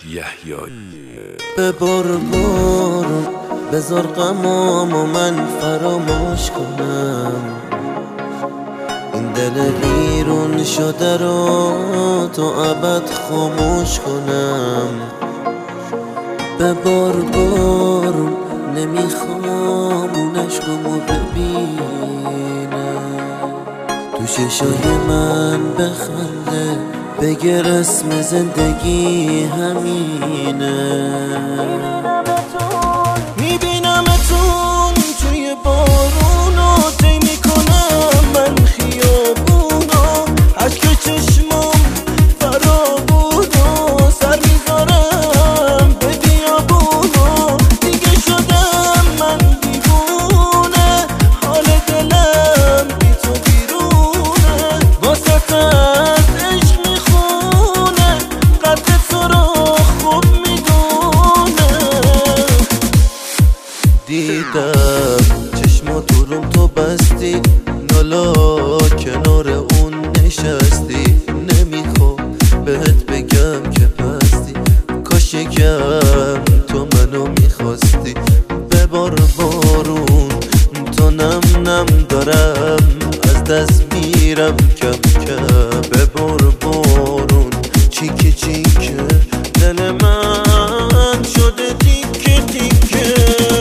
یحیایی. به بارون بذار غمامو من فراموش کنم، این دل بیرون شده رو تو ابد خاموش کنم. به بارون نمیخوام اون عشقمو ببینم، تو چشای من بخنده بگه رسم زندگی همینه. میبینمتون توی بارونو طی میکنم من خیابونو، اشک چشمام فرابونو سر میذارم به بیابونو. دیگه شدم من دیوونه، حال دلم بی تو بیرونه، واسه از عشق میخونه، قدر تو رو خوب میدونه. دیدم چشماتو روم تو بستی، نالا کنار اون نشستی، نمیخوام بهت بگم که پستی، کاش یکم تو منو میخواستی. به بارون تو نم دارم، از دست میرم کم کم. به بارون چیکه چیکه دل من شده تیکه تیکه.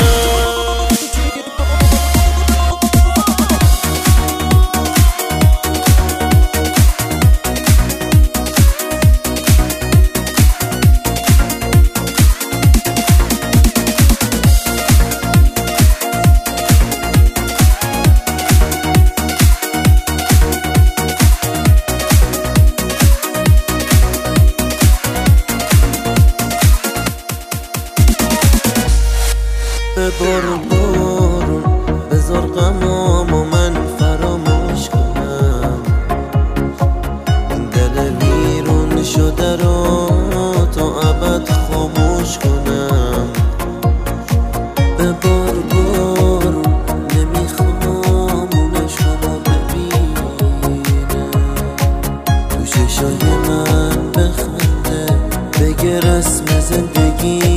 به بارون بذار غمامو من فراموش کنم، این دل بیرون شده رو تو ابد خاموش کنم. به بارون نمیخوام اون عشقمو ببینم، تو چشای من بخنده بگه رسم زندگی